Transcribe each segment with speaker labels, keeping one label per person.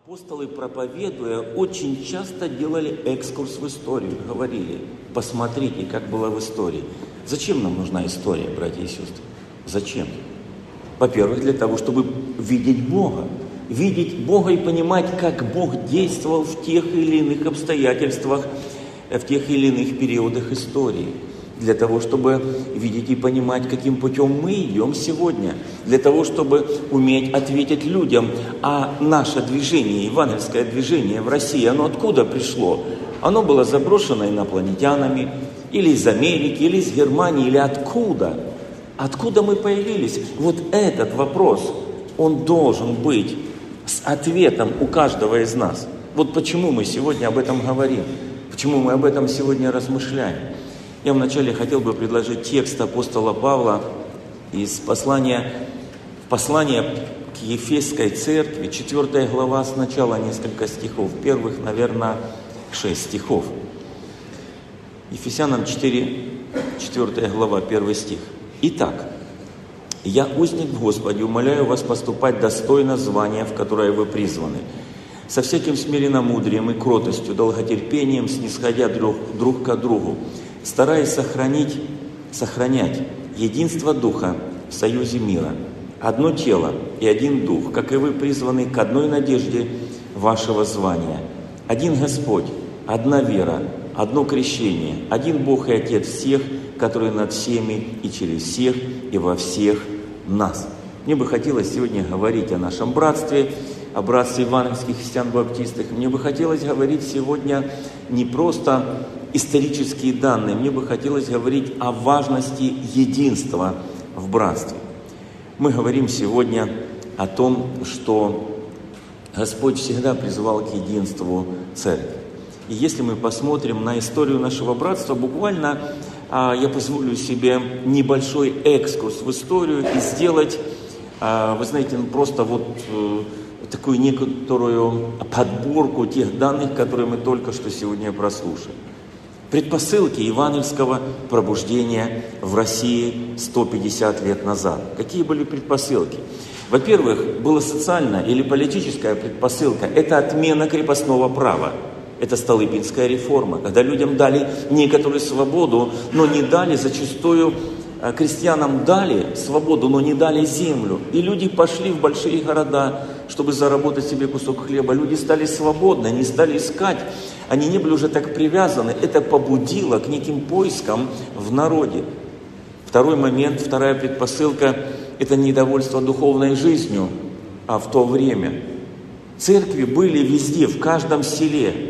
Speaker 1: Апостолы, проповедуя, очень часто делали экскурс в историю, говорили: посмотрите, как было в истории. Зачем нам нужна история, братья и сестры? Зачем? Во-первых, для того, чтобы видеть Бога. Видеть Бога и понимать, как Бог действовал в тех или иных обстоятельствах, в тех или иных периодах истории. Для того, чтобы видеть и понимать, каким путем мы идем сегодня. Для того, чтобы уметь ответить людям. А наше движение, евангельское движение в России, оно откуда пришло? Оно было заброшено инопланетянами, или из Америки, или из Германии, или откуда? Откуда мы появились? Вот этот вопрос, он должен быть с ответом у каждого из нас. Вот почему мы сегодня об этом говорим, почему мы об этом сегодня размышляем. Я вначале хотел бы предложить текст апостола Павла из послания к Ефесской церкви, 4 глава, сначала несколько стихов, первых, наверное, 6 стихов. Ефесянам 4 глава, 1 стих. «Итак, я, узник в Господе, умоляю вас поступать достойно звания, в которое вы призваны, со всяким смиренномудрием и кротостью, долготерпением, снисходя друг к другу, стараясь сохранять единство Духа в союзе мира, одно тело и один Дух, как и вы призваны к одной надежде вашего звания, один Господь, одна вера, одно крещение, один Бог и Отец всех, который над всеми и через всех и во всех нас». Мне бы хотелось сегодня говорить о нашем братстве, о братстве евангельских христиан-баптистов. Мне бы хотелось говорить сегодня не просто исторические данные, мне бы хотелось говорить о важности единства в братстве. Мы говорим сегодня о том, что Господь всегда призывал к единству церкви. И если мы посмотрим на историю нашего братства, буквально я позволю себе небольшой экскурс в историю и сделать, вы знаете, просто такую некоторую подборку тех данных, которые мы только что сегодня прослушали. Предпосылки евангельского пробуждения в России 150 лет назад. Какие были предпосылки? Во-первых, была социальная или политическая предпосылка. Это отмена крепостного права. Это Столыпинская реформа, когда людям дали некоторую свободу, но не дали зачастую, крестьянам дали свободу, но не дали землю. И люди пошли в большие города, чтобы заработать себе кусок хлеба. Люди стали свободны, они стали искать, они не были уже так привязаны. Это побудило к неким поискам в народе. Второй момент, вторая предпосылка – это недовольство духовной жизнью, а в то время. Церкви были везде, в каждом селе.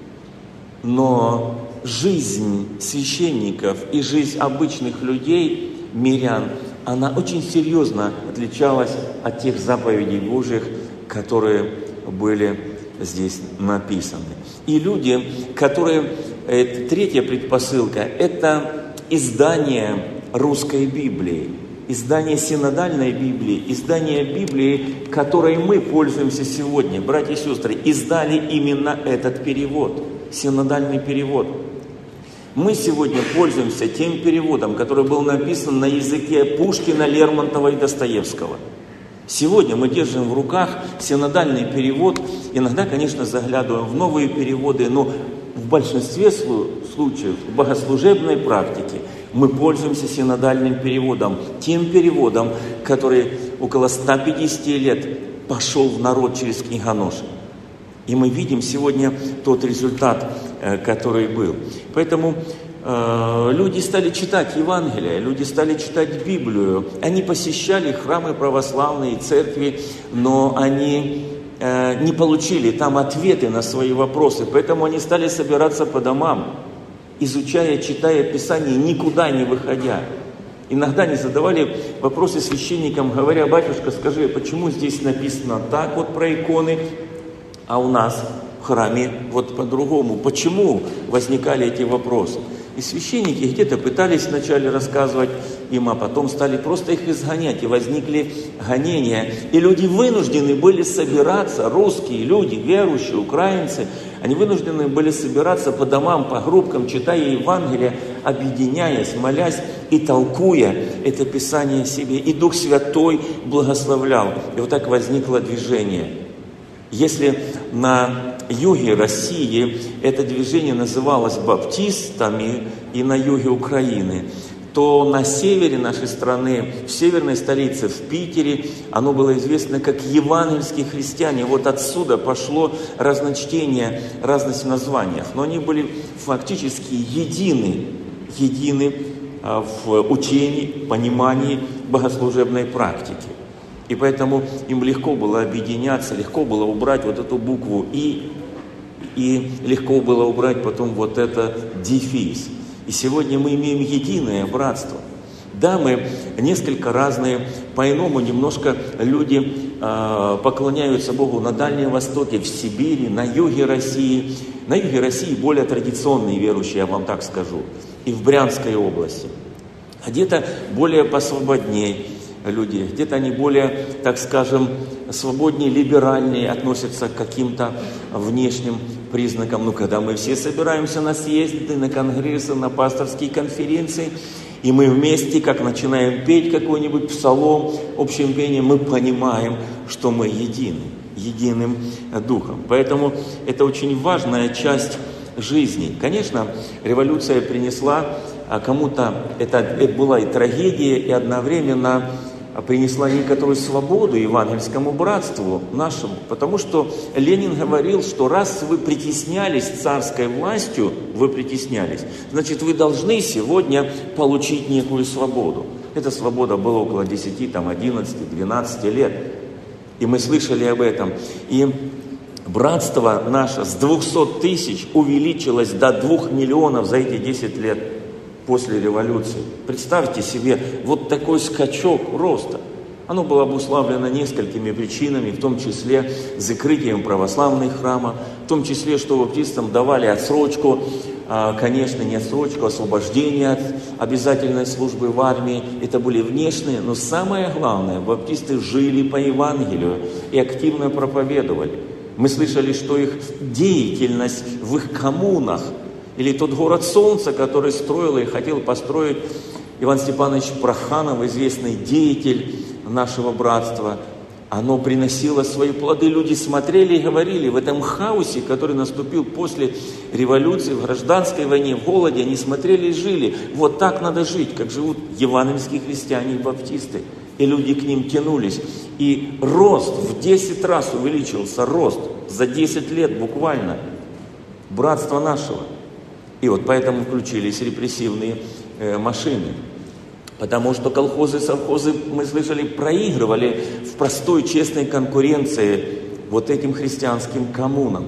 Speaker 1: Но жизнь священников и жизнь обычных людей, мирян, она очень серьезно отличалась от тех заповедей Божьих, которые были здесь написаны. И люди, третья предпосылка, это издание русской Библии, издание синодальной Библии, издание Библии, которой мы пользуемся сегодня. Братья и сестры, издали именно этот перевод. Синодальный перевод. Мы сегодня пользуемся тем переводом, который был написан на языке Пушкина, Лермонтова и Достоевского. Сегодня мы держим в руках синодальный перевод. Иногда, конечно, заглядываем в новые переводы, но в большинстве случаев в богослужебной практике мы пользуемся синодальным переводом. Тем переводом, который около 150 лет пошел в народ через книгоноши. И мы видим сегодня тот результат, который был. Поэтому люди стали читать Евангелие, люди стали читать Библию. Они посещали храмы православные, церкви, но они не получили там ответы на свои вопросы. Поэтому они стали собираться по домам, изучая, читая Писание, никуда не выходя. Иногда они задавали вопросы священникам, говоря: батюшка, скажи, почему здесь написано так вот про иконы, а у нас в храме вот по-другому? Почему возникали эти вопросы? И священники где-то пытались вначале рассказывать им, а потом стали просто их изгонять, и возникли гонения. И люди вынуждены были собираться, русские люди, верующие, украинцы, они вынуждены были собираться по домам, по группкам, читая Евангелие, объединяясь, молясь и толкуя это Писание себе. И Дух Святой благословлял. И вот так возникло движение. Если на юге России это движение называлось баптистами и на юге Украины, то на севере нашей страны, в северной столице, в Питере, оно было известно как евангельские христиане. Вот отсюда пошло разночтение, разность в названиях. Но они были фактически едины в учении, понимании богослужебной практики. И поэтому им легко было объединяться, легко было убрать вот эту букву «и» легко было убрать потом вот это дефис. И сегодня мы имеем единое братство. Да, мы несколько разные, по-иному немножко люди поклоняются Богу на Дальнем Востоке, в Сибири, на юге России. На юге России более традиционные верующие, я вам так скажу, и в Брянской области. А где-то более посвободнее люди, где-то они более, так скажем, свободнее, либеральнее относятся к каким-то внешним признакам. Ну, когда мы все собираемся на съезды, на конгрессы, на пасторские конференции, и мы вместе, как начинаем петь какой-нибудь псалом, общим пением, мы понимаем, что мы единым духом. Поэтому это очень важная часть жизни. Конечно, революция принесла кому-то, это была и трагедия, и одновременно принесла некоторую свободу евангельскому братству нашему, потому что Ленин говорил, что раз вы притеснялись царской властью, значит, вы должны сегодня получить некую свободу. Эта свобода была около 10, 11, 12 лет. И мы слышали об этом. И братство наше с 200 тысяч увеличилось до 2 миллионов за эти 10 лет. После революции. Представьте себе вот такой скачок роста. Оно было обуславлено несколькими причинами, в том числе закрытием православных храмов, в том числе, что баптистам давали отсрочку, конечно, не отсрочку, освобождение от обязательной службы в армии. Это были внешние, но самое главное, баптисты жили по Евангелию и активно проповедовали. Мы слышали, что их деятельность в их коммунах, или тот город Солнца, который строил и хотел построить Иван Степанович Проханов, известный деятель нашего братства, оно приносило свои плоды. Люди смотрели и говорили, в этом хаосе, который наступил после революции, в гражданской войне, в голоде, они смотрели и жили. Вот так надо жить, как живут евангельские христиане и баптисты. И люди к ним тянулись. И рост в 10 раз увеличился, рост за 10 лет буквально братства нашего. И вот поэтому включились репрессивные машины. Потому что колхозы, совхозы, мы слышали, проигрывали в простой, честной конкуренции вот этим христианским коммунам.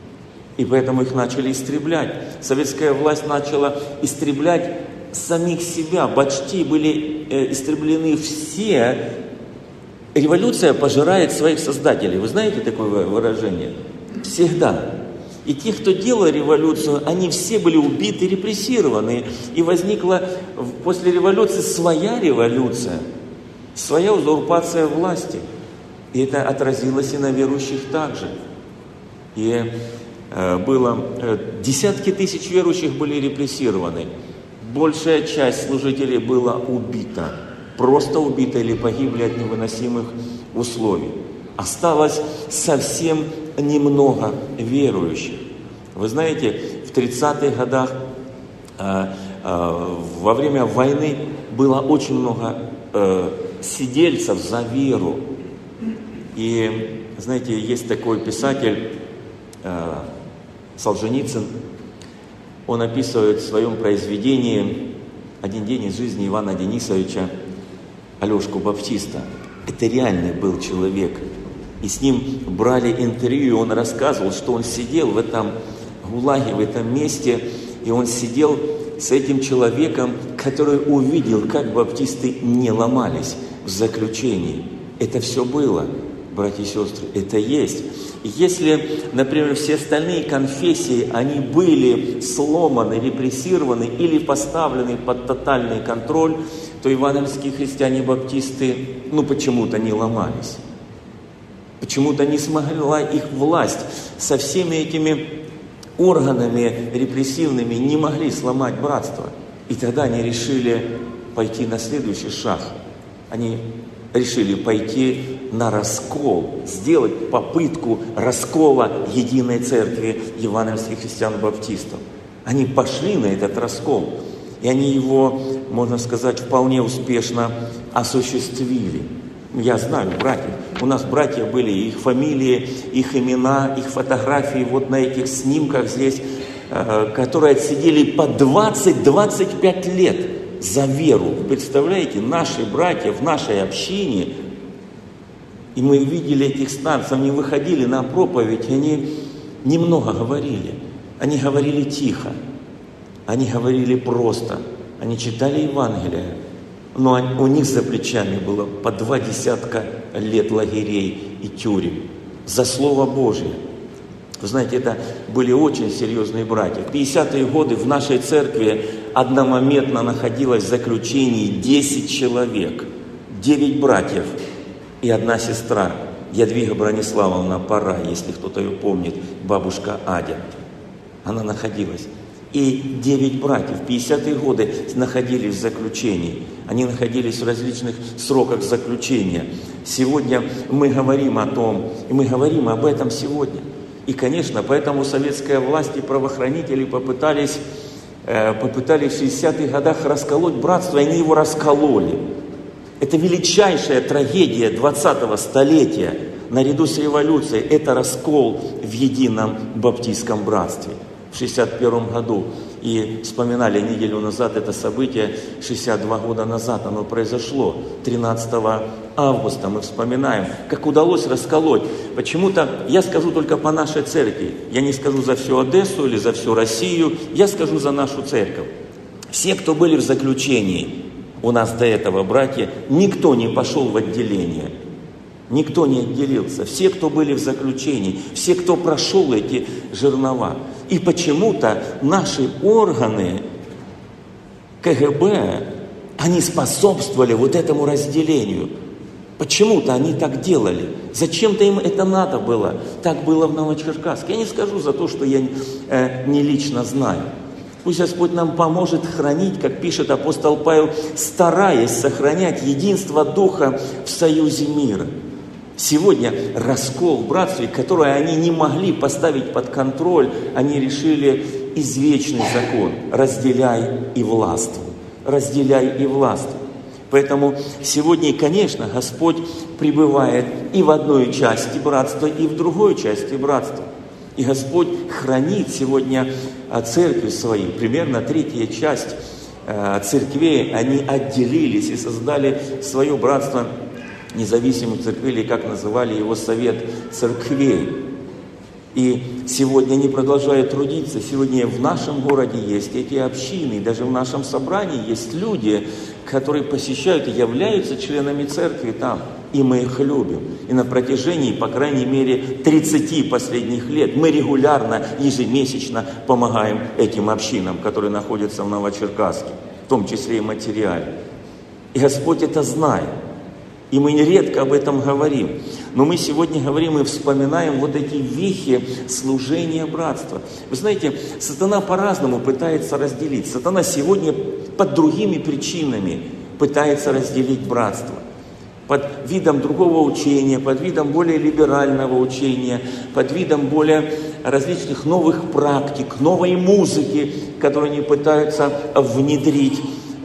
Speaker 1: И поэтому их начали истреблять. Советская власть начала истреблять самих себя. Почти были истреблены все. Революция пожирает своих создателей. Вы знаете такое выражение? Всегда. И те, кто делал революцию, они все были убиты, репрессированы. И возникла после революции своя революция, своя узурпация власти. И это отразилось и на верующих также. И было десятки тысяч верующих были репрессированы. Большая часть служителей была убита. Просто убита или погибли от невыносимых условий. Осталось совсем немного верующих. Вы знаете, в 30-х годах во время войны было очень много сидельцев за веру. И, знаете, есть такой писатель Солженицын, он описывает в своем произведении «Один день из жизни Ивана Денисовича» Алешку Баптиста. Это реальный был человек. И с ним брали интервью, и он рассказывал, что он сидел в этом гулаге, в этом месте, и он сидел с этим человеком, который увидел, как баптисты не ломались в заключении. Это все было, братья и сестры, это есть. И если, например, все остальные конфессии, они были сломаны, репрессированы или поставлены под тотальный контроль, то евангельские христиане-баптисты, почему-то не ломались. Почему-то не смогла их власть со всеми этими органами репрессивными не могли сломать братство. И тогда они решили пойти на следующий шаг. Они решили пойти на раскол, сделать попытку раскола единой церкви евангельских христиан-баптистов. Они пошли на этот раскол, и они его, можно сказать, вполне успешно осуществили. Я знаю братьев. У нас братья были, их фамилии, их имена, их фотографии вот на этих снимках здесь, которые отсидели по 20-25 лет за веру. Представляете, наши братья в нашей общине, и мы видели этих старцев, они выходили на проповедь, они немного говорили. Они говорили тихо, они говорили просто, они читали Евангелие, но у них за плечами было по 20 лет лагерей и тюрем за Слово Божие. Вы знаете, это были очень серьезные братья. В 50-е годы в нашей церкви одномоментно находилось в заключении 10 человек, 9 братьев и 1 сестра, Ядвига Брониславовна Пора, если кто-то ее помнит, бабушка Адя. Она находилась. И 9 братьев в 50-е годы находились в заключении. Они находились в различных сроках заключения. Сегодня мы говорим о том, и мы говорим об этом сегодня. И, конечно, поэтому советская власть и правоохранители попытались в 60-х годах расколоть братство, и они его раскололи. Это величайшая трагедия 20-го столетия, наряду с революцией, это раскол в едином баптистском братстве. В 1961 году, и вспоминали неделю назад это событие, 62 года назад оно произошло, 13 августа мы вспоминаем, как удалось расколоть. Почему-то, я скажу только по нашей церкви, я не скажу за всю Одессу или за всю Россию, я скажу за нашу церковь. Все, кто были в заключении, у нас до этого, братья, никто не пошел в отделение. Никто не отделился. Все, кто были в заключении, все, кто прошел эти жернова. И почему-то наши органы КГБ, они способствовали вот этому разделению. Почему-то они так делали. Зачем-то им это надо было. Так было в Новочеркасске. Я не скажу за то, что я не лично знаю. Пусть Господь нам поможет хранить, как пишет апостол Павел, стараясь сохранять единство Духа в союзе мира. Сегодня раскол в братстве, который они не могли поставить под контроль, они решили извечный закон: разделяй и властвуй, разделяй и властвуй. Поэтому сегодня, конечно, Господь пребывает и в одной части братства, и в другой части братства. И Господь хранит сегодня церкви свои. Примерно 3-я часть церквей, они отделились и создали свое братство, независимую церковь, или как называли его, совет церквей. И сегодня они продолжают трудиться. Сегодня в нашем городе есть эти общины, даже в нашем собрании есть люди, которые посещают и являются членами церкви там. И мы их любим. И на протяжении, по крайней мере, 30 последних лет мы регулярно, ежемесячно помогаем этим общинам, которые находятся в Новочеркасске, в том числе и материально. И Господь это знает. И мы нередко об этом говорим. Но мы сегодня говорим и вспоминаем вот эти вехи служения братства. Вы знаете, сатана по-разному пытается разделить. Сатана сегодня под другими причинами пытается разделить братство. Под видом другого учения, под видом более либерального учения, под видом более различных новых практик, новой музыки, которую они пытаются внедрить.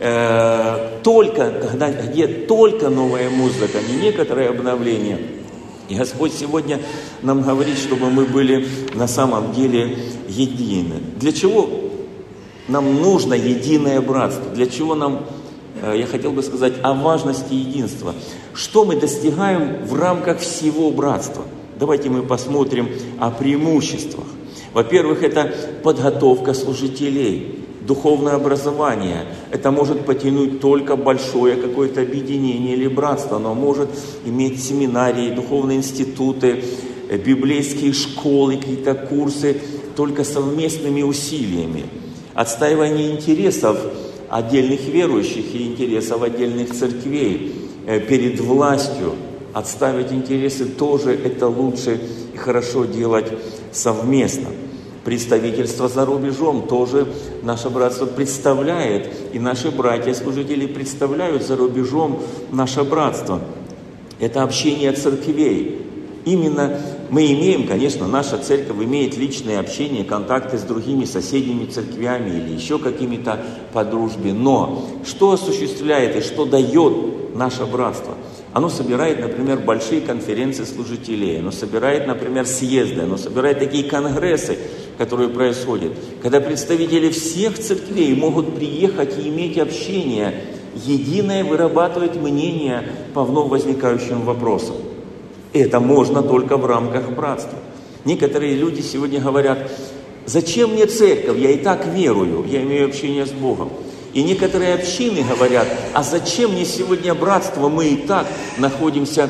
Speaker 1: Где только новая музыка, не некоторые обновления. И Господь сегодня нам говорит, чтобы мы были на самом деле едины. Для чего нам нужно единое братство? Для чего нам, я хотел бы сказать, о важности единства. Что мы достигаем в рамках всего братства? Давайте мы посмотрим о преимуществах. Во-первых, это подготовка служителей. Духовное образование. Это может потянуть только большое какое-то объединение или братство. Оно может иметь семинарии, духовные институты, библейские школы, какие-то курсы, только совместными усилиями. Отстаивание интересов отдельных верующих и интересов отдельных церквей перед властью. Отставить интересы тоже это лучше и хорошо делать совместно. Представительство за рубежом тоже наше братство представляет, и наши братья-служители представляют за рубежом наше братство. это общение церквей. Именно мы имеем, конечно, наша церковь имеет личное общение, контакты с другими соседними церквями или еще какими-то по дружбе. Но что осуществляет и что дает наше братство? Оно собирает, например, большие конференции служителей, оно собирает, например, съезды, оно собирает такие конгрессы, которые происходят, когда представители всех церквей могут приехать и иметь общение, единое вырабатывать мнение по вновь возникающим вопросам. Это можно только в рамках братства. Некоторые люди сегодня говорят: зачем мне церковь, я и так верую, я имею общение с Богом. И некоторые общины говорят: а зачем мне сегодня братство, мы и так находимся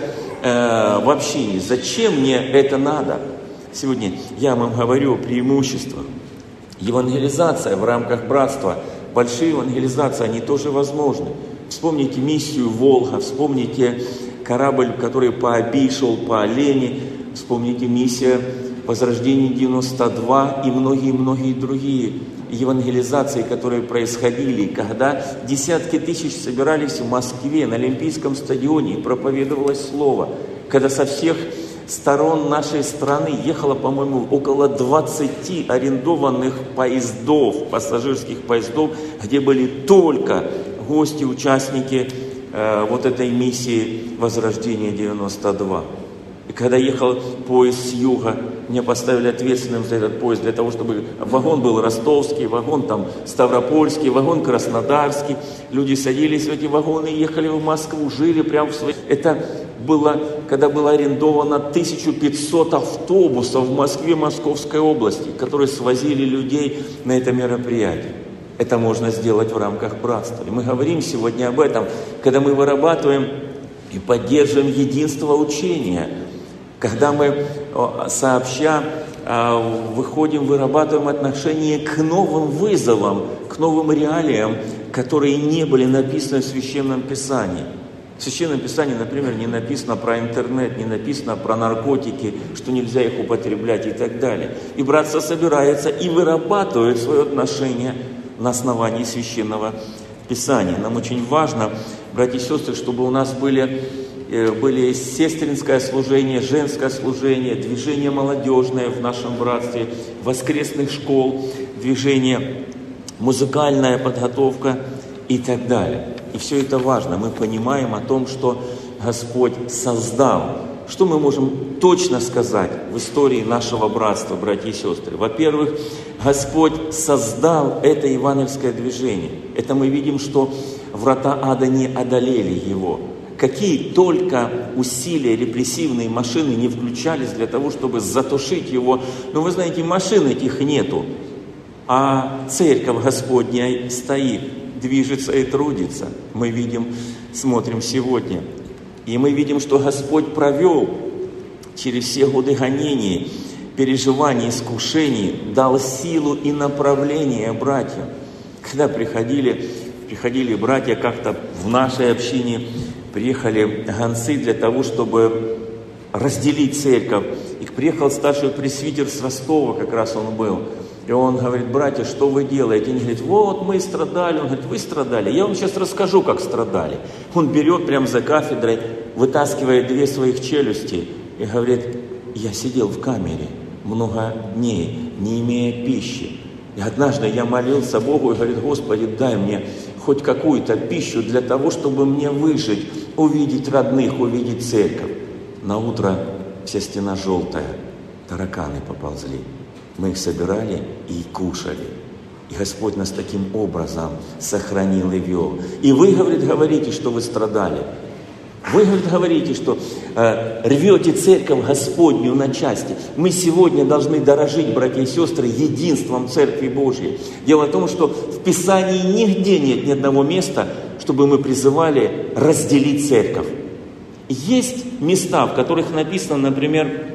Speaker 1: в общине, зачем мне это надо? Сегодня я вам говорю о преимуществах. Евангелизация в рамках братства, большие евангелизации, они тоже возможны. Вспомните миссию «Волга», вспомните корабль, который по Оби шел по Олене, вспомните миссия «Возрождение 92» и многие-многие другие евангелизации, которые происходили, когда десятки тысяч собирались в Москве на Олимпийском стадионе и проповедовалось Слово, когда со всех сторон нашей страны ехало, по-моему, около 20 арендованных поездов, пассажирских поездов, где были только гости, участники вот этой миссии Возрождения 92. И когда ехал поезд с юга, меня поставили ответственным за этот поезд, для того, чтобы вагон был ростовский, вагон там ставропольский, вагон краснодарский. Люди садились в эти вагоны, ехали в Москву, жили прямо в своей... Это было, когда было арендовано 1500 автобусов в Москве, Московской области, которые свозили людей на это мероприятие. Это можно сделать в рамках братства. И мы говорим сегодня об этом, когда мы вырабатываем и поддерживаем единство учения, когда мы сообща выходим, вырабатываем отношение к новым вызовам, к новым реалиям, которые не были написаны в Священном Писании. В Священном Писании, например, не написано про интернет, не написано про наркотики, что нельзя их употреблять и так далее. И братство собирается и вырабатывает свое отношение на основании Священного Писания. Нам очень важно, братья и сестры, чтобы у нас были сестринское служение, женское служение, движение молодежное в нашем братстве, воскресных школ, движение, музыкальная подготовка и так далее. И все это важно. Мы понимаем о том, что Господь создал. Что мы можем точно сказать в истории нашего братства, братья и сестры? Во-первых, Господь создал это евангельское движение. Это мы видим, что врата ада не одолели его. Какие только усилия репрессивные машины не включались для того, чтобы затушить его. Но вы знаете, машин этих нету, а церковь Господня стоит, движется и трудится. Мы видим, смотрим сегодня. И мы видим, что Господь провел через все годы гонений, переживаний, искушений, дал силу и направление братьям. Когда приходили братья как-то в нашей общине, приехали гонцы для того, чтобы разделить церковь. И приехал старший пресвитер с Ростова, как раз он был. И он говорит: братья, что вы делаете? Они говорят: вот мы страдали. Он говорит: вы страдали? Я вам сейчас расскажу, как страдали. Он берет прямо за кафедрой, вытаскивает 2 своих челюсти и говорит: я сидел в камере много дней, не имея пищи. И однажды я молился Богу и говорит: Господи, дай мне хоть какую-то пищу для того, чтобы мне выжить, увидеть родных, увидеть церковь. На утро вся стена желтая, тараканы поползли. Мы их собирали и кушали. И Господь нас таким образом сохранил и вел. И вы, говорит, говорите, что вы страдали. Вы, говорит, говорите, что рвете церковь Господню на части. Мы сегодня должны дорожить, братья и сестры, единством Церкви Божьей. Дело в том, что в Писании нигде нет ни одного места, чтобы мы призывали разделить церковь. Есть места, в которых написано, например,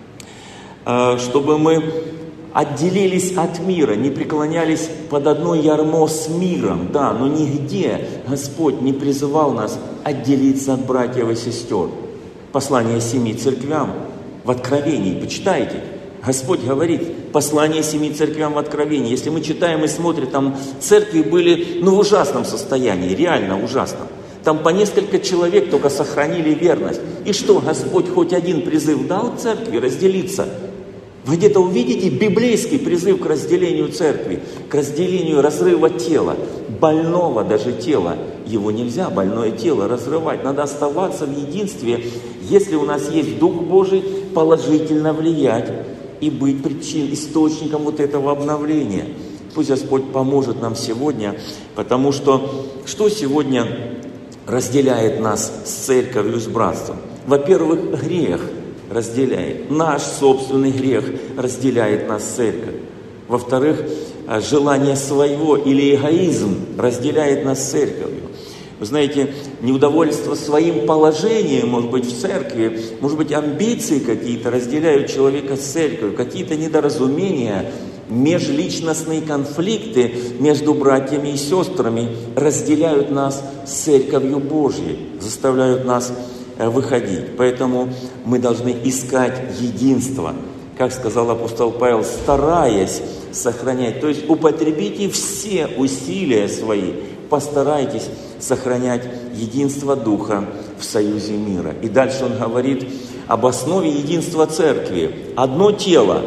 Speaker 1: чтобы мы отделились от мира, не преклонялись под одно ярмо с миром, да, но нигде Господь не призывал нас отделиться от братьев и сестер. Послание 7 церквям в Откровении, почитайте, Господь говорит, послание 7 церквям в Откровении. Если мы читаем и смотрим, там церкви были, в ужасном состоянии, реально ужасном. Там по несколько человек только сохранили верность. И что, Господь хоть один призыв дал церкви разделиться? Вы где-то увидите библейский призыв к разделению церкви, к разделению разрыва тела, больного даже тела. Его нельзя, больное тело, разрывать. Надо оставаться в единстве, если у нас есть Дух Божий, положительно влиять и быть источником вот этого обновления. Пусть Господь поможет нам сегодня, потому что сегодня разделяет нас с церковью, с братством? Во-первых, грех разделяет. Наш собственный грех разделяет нас с церковью. Во-вторых, желание своего или эгоизм разделяет нас с церковью. Вы знаете, неудовольство своим положением, может быть, в церкви, может быть, амбиции какие-то разделяют человека с церковью, какие-то недоразумения, межличностные конфликты между братьями и сестрами разделяют нас с Церковью Божьей, заставляют нас выходить. Поэтому мы должны искать единство, как сказал апостол Павел, стараясь сохранять. То есть употребите все усилия свои, постарайтесь сохранять единство Духа в союзе мира. И дальше он говорит об основе единства церкви. Одно тело,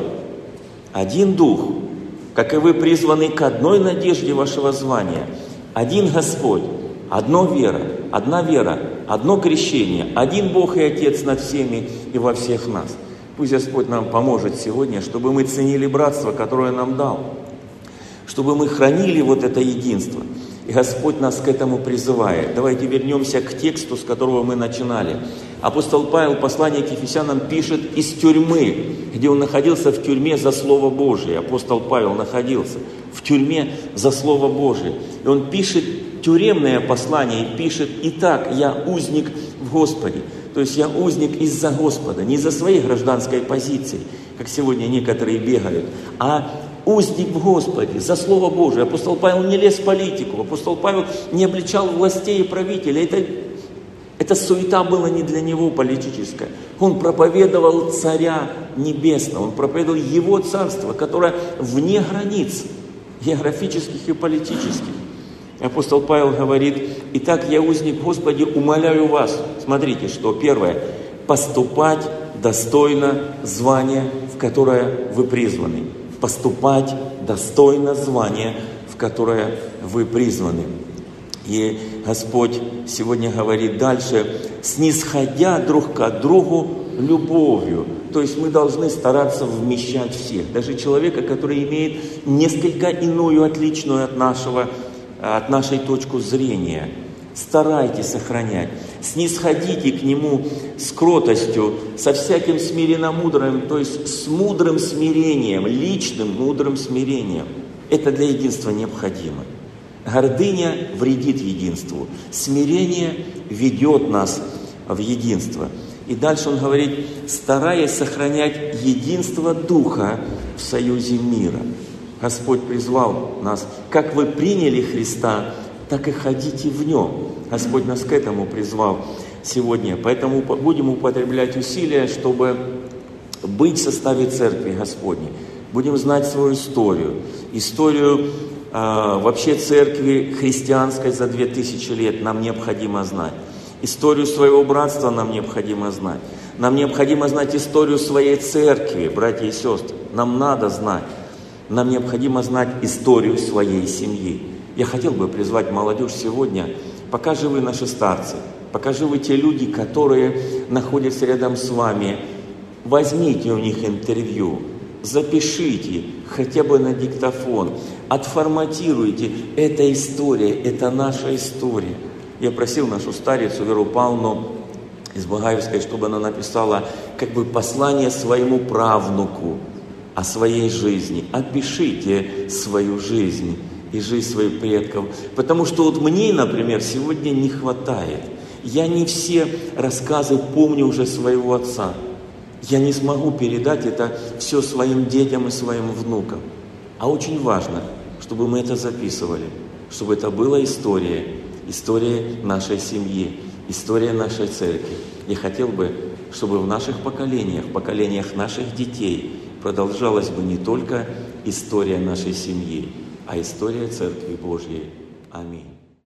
Speaker 1: один Дух, как и вы призваны к одной надежде вашего звания. Один Господь, одна вера, одно крещение, один Бог и Отец над всеми и во всех нас. Пусть Господь нам поможет сегодня, чтобы мы ценили братство, которое нам дал, чтобы мы хранили вот это единство. И Господь нас к этому призывает. Давайте вернемся к тексту, с которого мы начинали. Апостол Павел, послание к Ефесянам, пишет из тюрьмы, где он находился в тюрьме за Слово Божие. Апостол Павел находился в тюрьме за Слово Божие. И он пишет тюремное послание и пишет: «Итак, я узник в Господе». То есть я узник из-за Господа, не из-за своей гражданской позиции, как сегодня некоторые бегают, а узник в Господе, за Слово Божие. Апостол Павел не лез в политику, апостол Павел не обличал властей и правителей. Это суета была не для него политическая. Он проповедовал Царя Небесного, он проповедовал Его Царство, которое вне границ географических и политических. Апостол Павел говорит: «Итак, я узник в Господе, умоляю вас». Смотрите, что первое: поступать достойно звания, в которое вы призваны. Поступать достойно звания, в которое вы призваны. И Господь сегодня говорит дальше: снисходя друг к другу любовью. То есть мы должны стараться вмещать всех. Даже человека, который имеет несколько иную, отличную от нашей точку зрения. Старайтесь сохранять. Снисходите к нему с кротостью, со всяким смиренномудрым, то есть с мудрым смирением, личным мудрым смирением. Это для единства необходимо. Гордыня вредит единству. Смирение ведет нас в единство. И дальше он говорит: стараясь сохранять единство Духа в союзе мира. Господь призвал нас: как вы приняли Христа, так и ходите в Нем. Господь нас к этому призвал сегодня. Поэтому будем употреблять усилия, чтобы быть в составе Церкви Господней. Будем знать свою историю вообще Церкви христианской за 2000 лет нам необходимо знать. Историю своего братства нам необходимо знать. Нам необходимо знать историю своей церкви, братья и сестры. Нам надо знать. Нам необходимо знать историю своей семьи. Я хотел бы призвать молодежь сегодня: пока живы наши старцы, пока живы те люди, которые находятся рядом с вами, возьмите у них интервью, запишите хотя бы на диктофон, отформатируйте. Это история, это наша история. Я просил нашу старицу Веру Павловну из Багаевской, чтобы она написала как бы послание своему правнуку о своей жизни. Опишите свою жизнь и жизнь своих предков. Потому что вот мне, например, сегодня не хватает. Я не все рассказы помню уже своего отца. Я не смогу передать это все своим детям и своим внукам. А очень важно, чтобы мы это записывали, чтобы это была история нашей семьи, история нашей церкви. Я хотел бы, чтобы в наших поколениях наших детей продолжалась бы не только история нашей семьи, а история Церкви Божьей. Аминь.